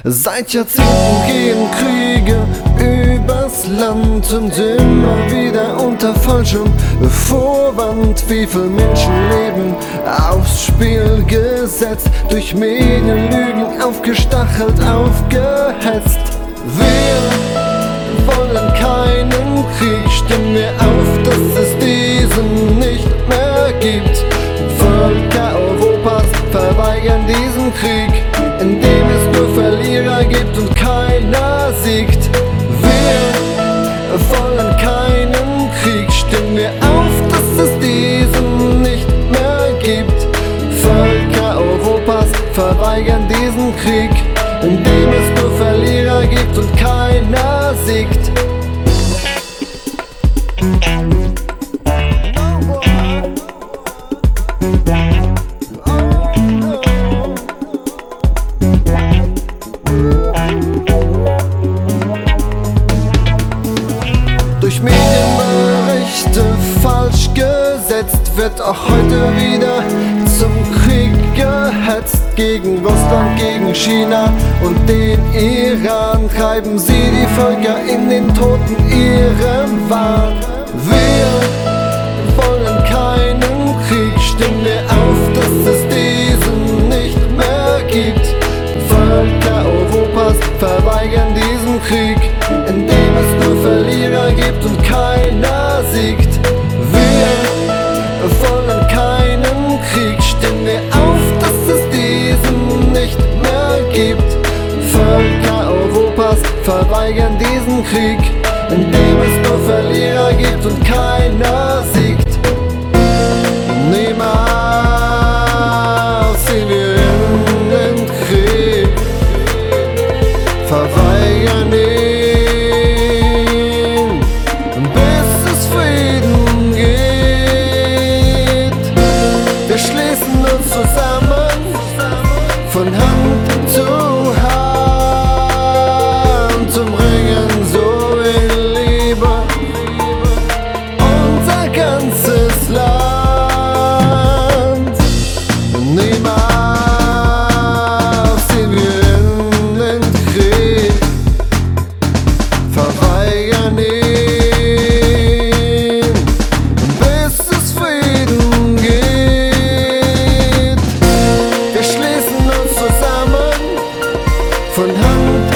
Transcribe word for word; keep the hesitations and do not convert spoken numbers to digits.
Seit Jahrzehnten gehen Kriege übers Land und immer wieder unter falschem Vorwand. Wie viele Menschenleben aufs Spiel gesetzt, durch Medienlügen aufgestachelt, aufgehetzt. Wir wollen keinen Krieg, stimmen wir auf, dass es diesen nicht mehr gibt. Völker Europas verweigern diesen Krieg, in dem es nur Verlierer gibt und keiner siegt. Wir wollen keinen Krieg, stimmen wir auf, dass es diesen nicht mehr gibt. Völker Europas verweigern diesen Krieg, in dem es nur Verlierer gibt und keiner siegt. Durch Medienberichte falsch gesetzt, wird auch heute wieder zum Krieg gehetzt. Gegen Russland, gegen China und den Iran treiben sie die Völker in den toten ihrem Wahn. Wir wollen keinen Krieg, stimmen wir auf, dass es diesen nicht mehr gibt. Völker Europas verweigern diesen Krieg, in dem es nur Verlierer gibt und keiner siegt. Wir wollen keinen Krieg, stimmen wir auf, dass es diesen nicht mehr gibt. Völker Europas verweigern diesen Krieg, in dem es nur Verlierer gibt und keiner siegt. Niemals ziehen wir in den Krieg, verweigern ihn, bis es Frieden gibt. Wir schließen uns zusammen, von Hand zu Hand, umringen so in Liebe unser ganzes Land. Niemals ziehen wir in den Krieg, verweigern ihn, bis es Frieden gibt. Wir schließen uns zusammen, von Hand